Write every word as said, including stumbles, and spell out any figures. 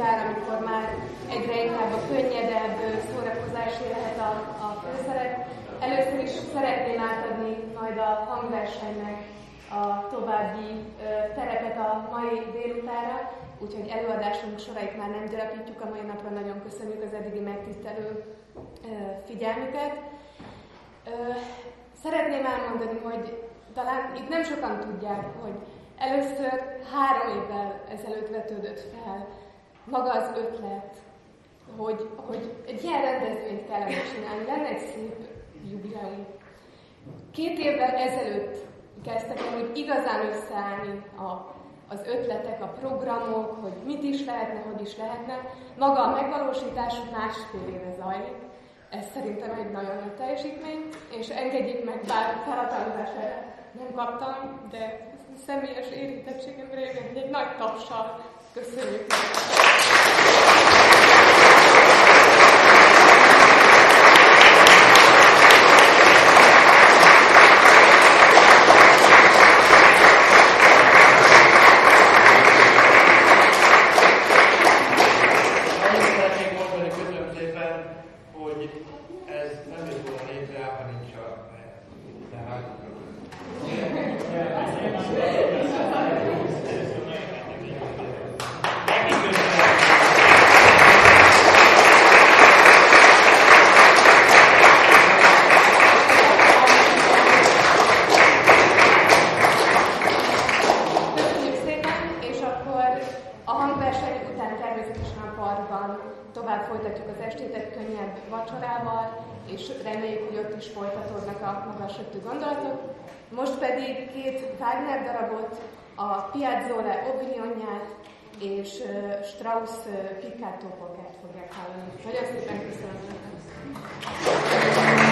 jár, amikor már egyre inkább a könnyedebb szórakozásé lehet a, a főszerep. Először is szeretném átadni majd a hangversenynek a további ö, terepet a mai délutánra, úgyhogy előadásunk sorait már nem gyarapítjuk, a mai napra nagyon köszönjük az eddigi megtisztelő ö, figyelmüket. Ö, szeretném elmondani, hogy talán itt nem sokan tudják, hogy először három évvel ezelőtt vetődött fel maga az ötlet, hogy, hogy egy ilyen rendezvényt kellene csinálni, lenne egy szép jubileum. Két évvel ezelőtt kezdtek el, hogy igazán összeállni a, az ötletek, a programok, hogy mit is lehetne, hogy is lehetne. Maga a megvalósítás másfél éve zajlik. Ez szerintem egy nagyon nagy teljesítmény, és engedjék meg, bár felhatalmazására nem kaptam, de személyes érintettségem révén egy nagy tapssal köszönjük meg. Most pedig két Wagner darabot, a Piazzolla Ovignonját és Strauss Piccato polkát fogják hallani. Nagyon szépen köszönöm.